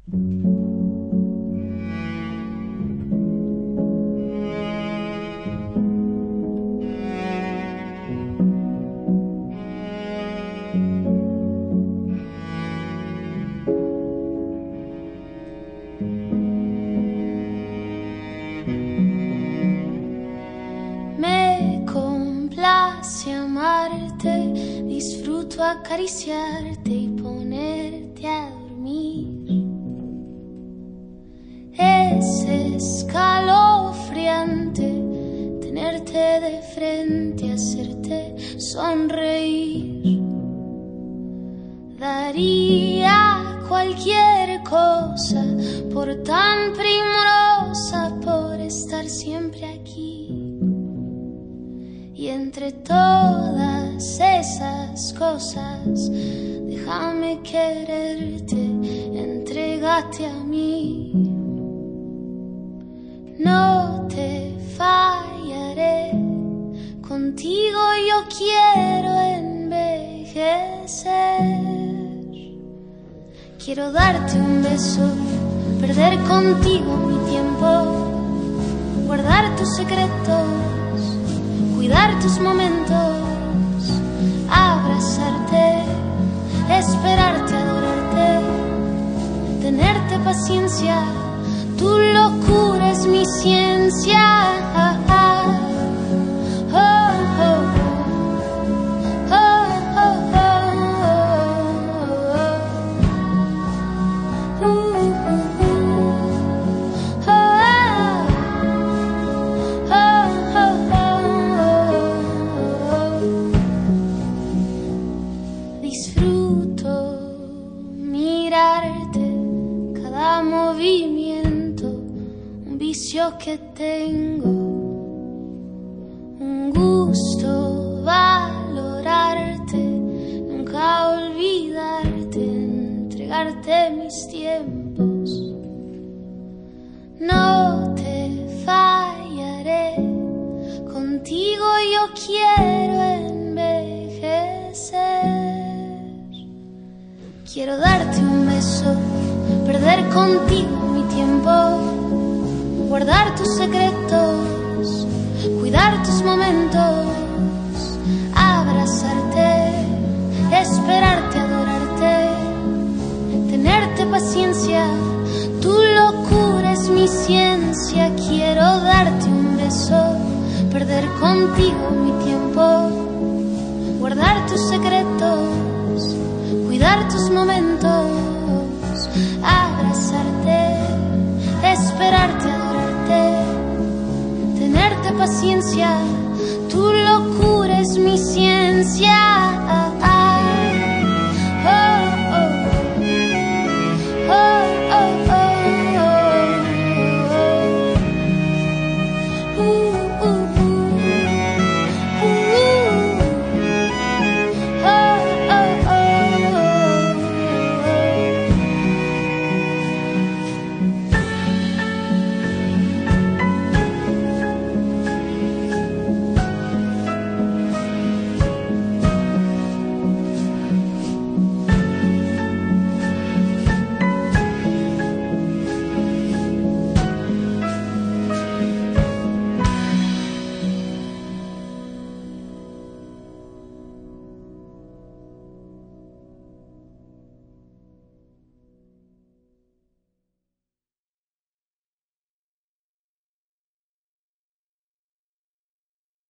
Me complace amarte, disfruto acariciarte y ponerte a dormir. Es escalofriante tenerte de frente, hacerte sonreír. Daría cualquier cosa por tan primorosa, por estar siempre aquí. Y entre todas esas cosas, déjame quererte, entrégate a mí. No te fallaré, contigo yo quiero envejecer. Quiero darte un beso, perder contigo mi tiempo, guardar tus secretos, cuidar tus momentos, abrazarte, esperarte, adorarte, tenerte paciencia, tu locura es mi ciencia. Que tengo un gusto valorarte, nunca olvidarte, entregarte mis tiempos. No te fallaré, contigo yo quiero envejecer. Quiero darte un beso, perder contigo mi tiempo, guardar tus secretos, cuidar tus momentos, abrazarte, esperarte, adorarte, tenerte paciencia, tu locura es mi ciencia. Quiero darte un beso, perder contigo mi tiempo, guardar tus secretos, cuidar tus momentos, abrazarte, esperarte, tenerte paciencia, tu locura es mi ciencia.